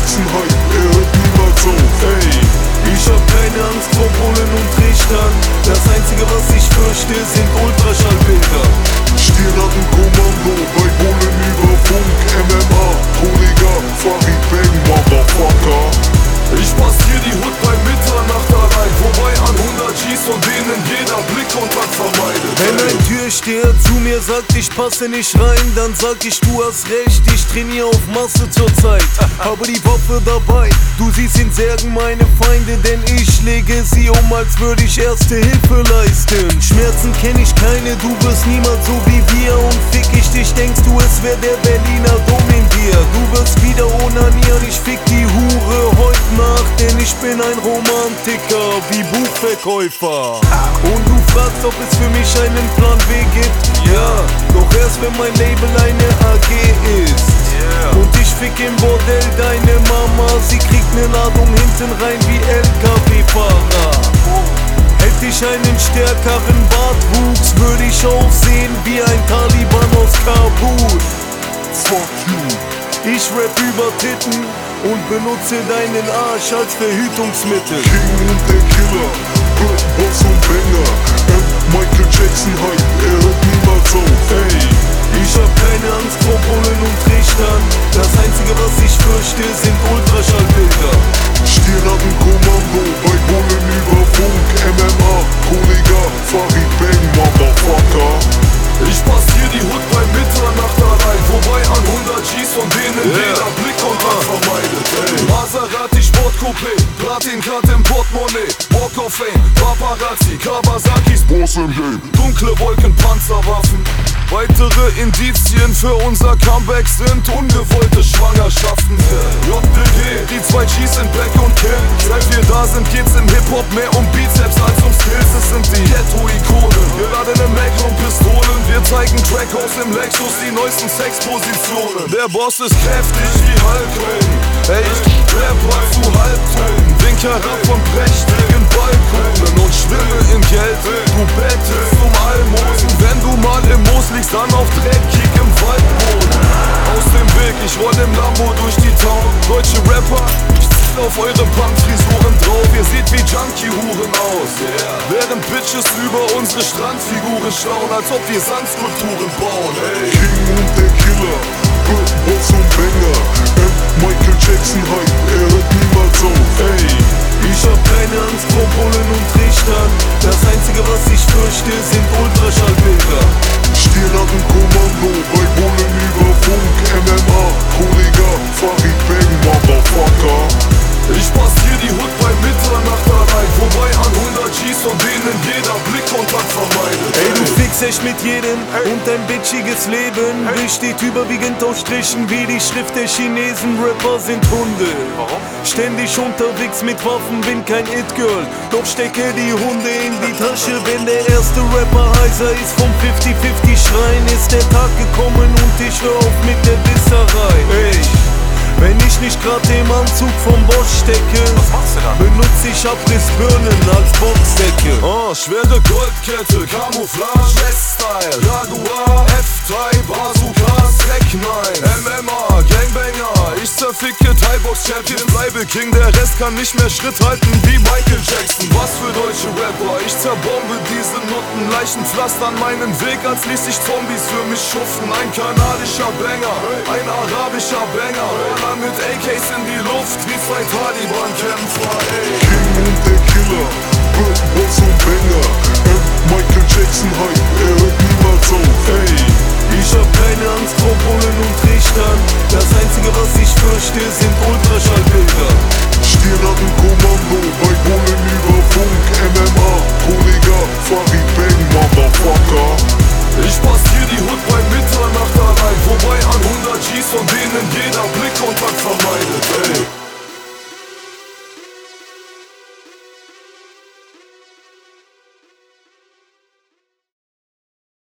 Jackson Hype, er hört niemals auf. Ey, ich hab keine Angst vor Bullen und Richtern. Das einzige was ich fürchte sind Ultraschallbilder. Stirnackenkommando bei Bullen über Funk, MMA, Kollege, Farid Bang, Motherfucker. Ich passier die Hut bei Mitternacht allein, wobei an 100 Gs von denen jeder Blickkontakt vermeidet. Wenn ein Türsteher zu mir sagt, ich passe nicht rein, dann sag ich, du hast recht, ich trainiere auf Masse zurzeit. Habe die Waffe dabei, du siehst in Särgen meine Feinde, denn ich lege sie um, als würde ich erste Hilfe leisten. Schmerzen kenn ich keine, du wirst niemals so wie wir, und fick ich dich, denkst du es wär der Berliner Dom in dir. Du wirst wieder onanieren, ich fick die Hure heute Nacht, denn ich bin ein Romantiker wie Buchverkäufer. Und du fragst, ob es für mich einen Plan B gibt? Ja, doch erst wenn mein Label eine AG ist. Und ich fick im Bordell deine Mama, sie kriegt ne Ladung hinten rein wie LKW-Fahrer. Hätte ich einen stärkeren Bartwuchs, würde ich aussehen wie ein Taliban aus Kabul. Fuck you. Ich rap über Titten und benutze deinen Arsch als Verhütungsmittel. King und der Killer, Boss und Banger, Michael Jackson Hype, er hört niemals auf. Ey, ich hab keine Angst vor Bullen und Richtern. Das einzige was ich fürchte sind Ultraschallbilder. Stirnackenkommando bei Bullen über Funk, MMA, Kollege, Farid Bang, Motherfucker. Ich passier die Hut bei Mitternacht allein, wobei an 100 Gs von denen jeder Blickkontakt vermeidet. Ey. Maserati Sportcoupé, Platincard im Portemonnaie, Walk of Fame, Paparazzi, Kawasakis, Boss im Game. dunkle Wolken, Panzerwaffen. Weitere Indizien für unser Comeback sind ungewollte Schwangerschaften. JDG, die 2 Gs sind back und kill. Seit wir da sind geht's im Hip-Hop mehr um Bizeps als um Skills. Es sind die Ghetto-Ikonen, geladene Magnum-Pistolen. Wir zeigen Trackhouse im Lexus, die neuesten Sexpositionen. Der Boss ist kräftig wie Hulk Hogan. Ey, ich Rapper zu Halbtönen. Wink herab von prächtigen Balkonen und schwimme in Geld. Du bettelst um Almosen, wenn du mal im Moos liegst, dann auf dreckigem Waldboden. Aus dem Weg, ich roll im Lambo durch die Town. Deutsche Rapper, ich zieh auf eure Punkfrisuren drauf. Ihr seht wie Junkie-Huren aus, während Bitches über unsere Strandfiguren schauen, als ob wir Sandskulpturen bauen. Ey. King und der Killer, Boss und Banger, Michael Jackson Hype, er hört niemals auf. Ey, ich hab keine Angst vor Bullen und Richtern. Das einzige was ich fürchte sind Ultraschallbilder. Stirnackenkommando bei Bullen über Funk, MMA, Kollege, Farid Bang, Motherfucker. Ich passier die Hut bei Mitternacht allein, wobei an 100 Gs von denen jeder Blickkontakt vermeidet. Ey, du fickst echt mit jedem und dein bitchiges Leben besteht überwiegend aus Strichen wie die Schrift der Chinesen. Rapper sind Hunde. Warum? Ständig unterwegs mit Waffen, bin kein It-Girl, doch stecke die Hunde in die Tasche. Wenn der erste Rapper heiser ist vom 50-50 Schreien, ist der Tag gekommen und ich hör auf mit der Disserei. Ey. Wenn ich nicht grad im Anzug vom Boss stecke, was machst du dann? Benutze ich Abrissbirnen als Boxdecke. Schwere Goldkette, Camouflage, S-Style, Jaguar, F3, Bazookas, Tech-9, MMA, Gangbanger. Ich zerficke Thai-Box-Champion, bleibe King, der Rest kann nicht mehr Schritt halten wie Michael Jackson. Was für deutsche Rapper, ich zerbombe diese Nutten, Leichenpflastern meinen Weg, als ließ ich Zombies für mich schuften. Ein kanadischer Banger, ein arabischer Banger, mit AKs in die Luft wie 2 Taliban-Kämpfer, ey. King und der Killer, Boss und Banger, Michael Jackson Hype, er hört niemals auf. Ey, ich hab keine Angst vor Bullen und Richtern. Das einzige was ich fürchte sind Ultraschallbilder. Stirnackenkommando bei Bullen über Funk, MMA, Kollege, Farid Bang, Motherfucker. Ich passier die Hut bei Mitternacht allein, wobei an 100 Gs von denen jeder Blickkontakt vermeidet, ey.